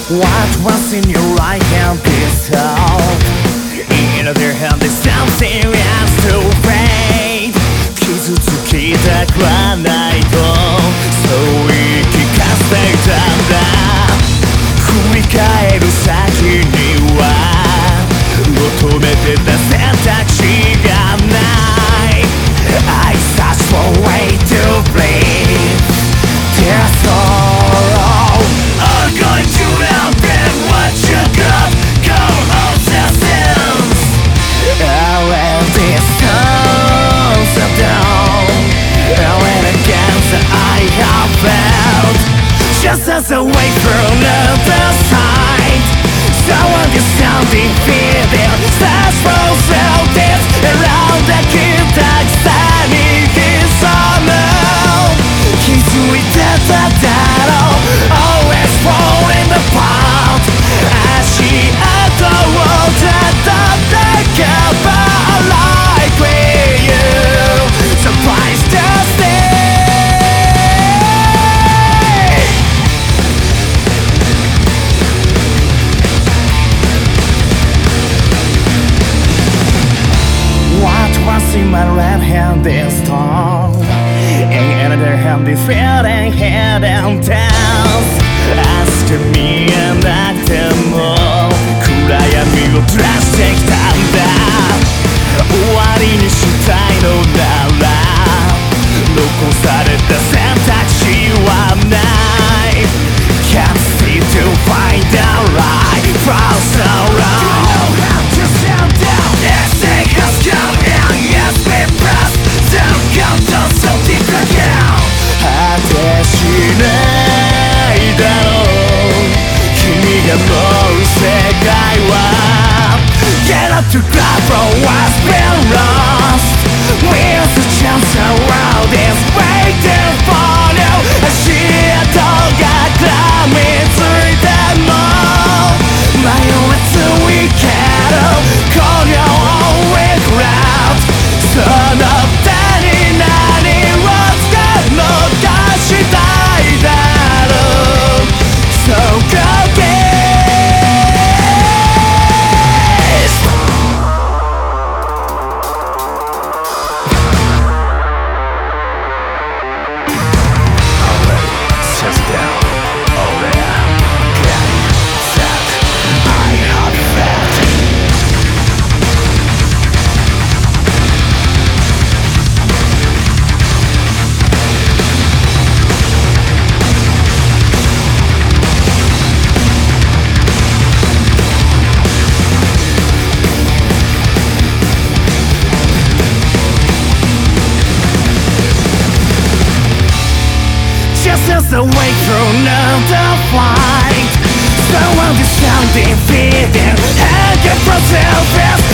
What was in your right hand pistol? In the other hand is something else to fade. 傷つきたくはないとそう言い聞かせていたんだ。振り返る先には求めてた選択肢がない。I search for a way to breathe their sorrow. I'm going to help them what you got. Go home since I let these stones down. And against I have felt just as a way from the side. Someone is sounding feeling such for self-this around the kid that sang his summer. 気づいてただろう Always falling apart 足跡をたどってけば Like with you Surprise to stay. What was in my right hand this storm? In another hand is feeling head and dance. Ask me and act them all 暗闇を照らしてきたんだ。終わりにしたいのなら残された選択肢はない。Can't see to find the right from sorrow. You don't have to stand down. This thing has come in. Yes, we press. Don't come down so deep again. 果てしないだろう君が思う世界は Get up to grab for what's been lost. Where's the chance around is waiting for you. 足跡が噛みついても迷わずにけどこの regret その手に何をつけ残したいだろう So go get Just away from the fight. Someone is sounding feeding and get myself